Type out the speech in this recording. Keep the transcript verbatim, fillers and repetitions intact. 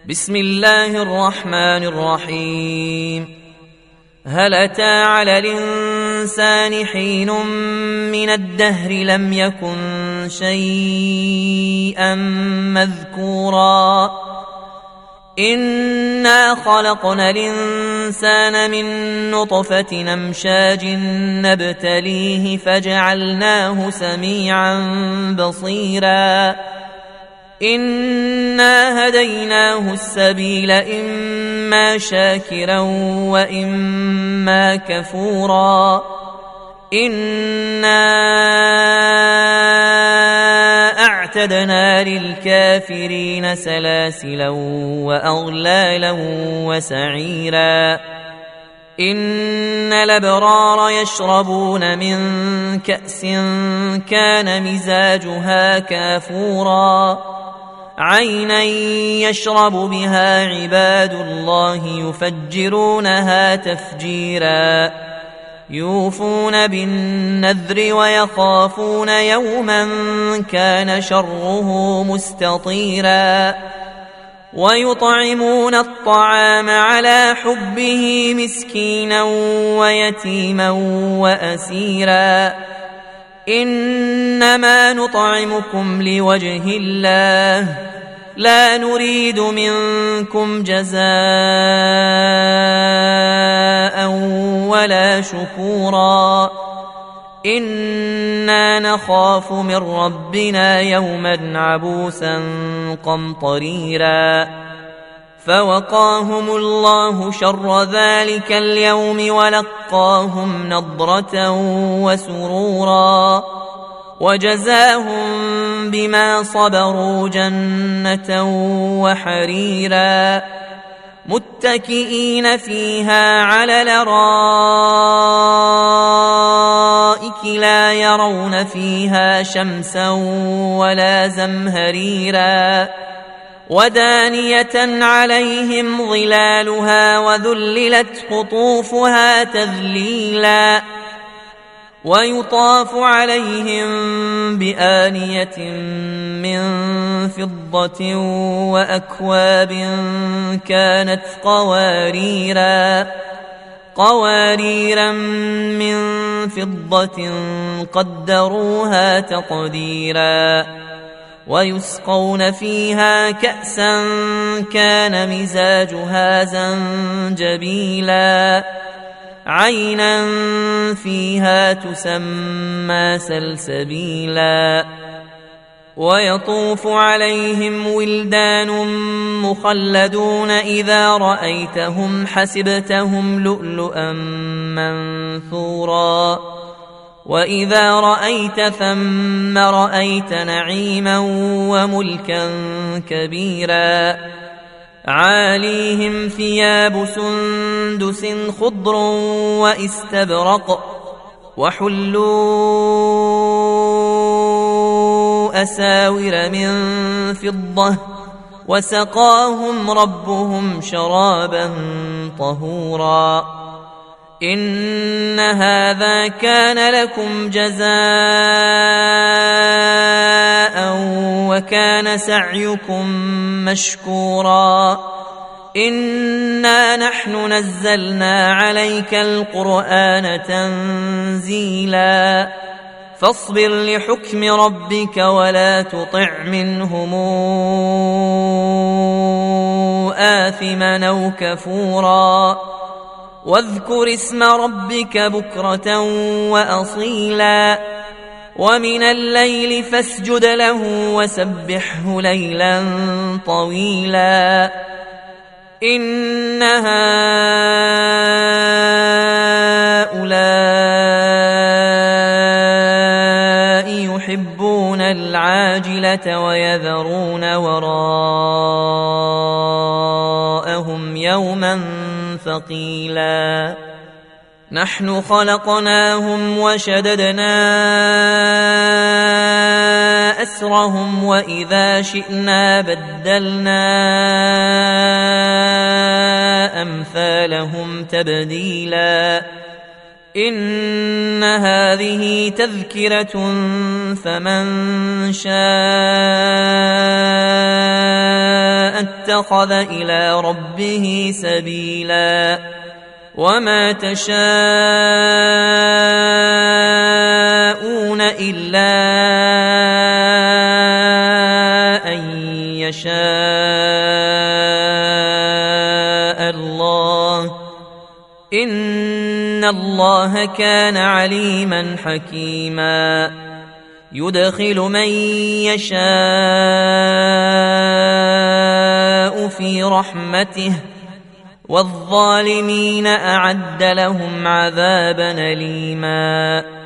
بسم الله الرحمن الرحيم. هل أتى على الإنسان حين من الدهر لم يكن شيئا مذكورا إنا خلقنا الإنسان من نطفة أمشاج نبتليه فجعلناه سميعا بصيرا إنا هديناه السبيل إما شاكرا وإما كفورا إنا أعتدنا للكافرين سلاسلا وأغلالا وسعيرا إن الأبرار يشربون من كأس كان مزاجها كافورا عينا يشرب بها عباد الله يفجرونها تفجيرا يوفون بالنذر ويخافون يوما كان شره مستطيرا ويطعمون الطعام على حبه مسكينا ويتيما وأسيرا إنما نطعمكم لوجه الله لا نريد منكم جزاء ولا شكورا إنا نخاف من ربنا يوما عبوسا قمطريرا فوقاهم الله شر ذلك اليوم ولقاهم نضرة وسرورا وجزاهم بما صبروا جنة وحريرا متكئين فيها على الأرائك لا يرون فيها شمسا ولا زمهريرا ودانية عليهم ظلالها وذللت قطوفها تذليلا ويطاف عليهم بآنية من فضة وأكواب كانت قواريرا قواريرا من فضة قدروها تقديرا ويسقون فيها كأسا كان مزاجها زنجبيلا عينا فيها تسمى سلسبيلا ويطوف عليهم ولدان مخلدون إذا رأيتهم حسبتهم لؤلؤا منثورا وإذا رأيت ثم رأيت نعيما وملكا كبيرا عاليهم ثياب سندس خضر واستبرق وحلوا أساور من فضة وسقاهم ربهم شرابا طهورا إن هذا كان لكم جزاء وكان سعيكم مشكورا إنا نحن نزلنا عليك القرآن تنزيلا فاصبر لحكم ربك ولا تطع منهم آثما أو كفورا واذكر اسم ربك بكرة وأصيلا ومن الليل فاسجد له وسبحه ليلا طويلا إن هؤلاء يحبون العاجلة ويذرون وراءهم يوما ثقيلا نحن خلقناهم وشددنا أسرهم وإذا شئنا بدلنا أمثالهم تبديلا إن هذه تذكرة فمن شاء اتخذ إلى ربه سبيلا وما تشاءون إلا أن يشاء الله إن الله كان عليما حكيما يدخل من يشاء في رحمته والظالمين أعد لهم عذابا أليما